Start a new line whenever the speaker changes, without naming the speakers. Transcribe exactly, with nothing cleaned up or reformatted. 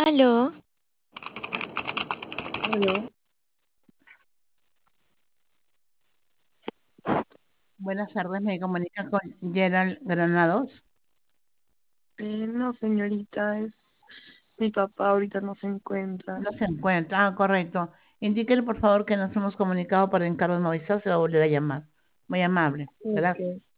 Aló,
Aló,
Buenas tardes, me comunica con Gerald Granados.
eh, no señorita, es mi papá ahorita no se encuentra.
No se encuentra. Ah, correcto. Indíquele, por favor, que nos hemos comunicado para encargo de Movistar. Se va a volver a llamar. Muy amable.
Ok,
Gracias.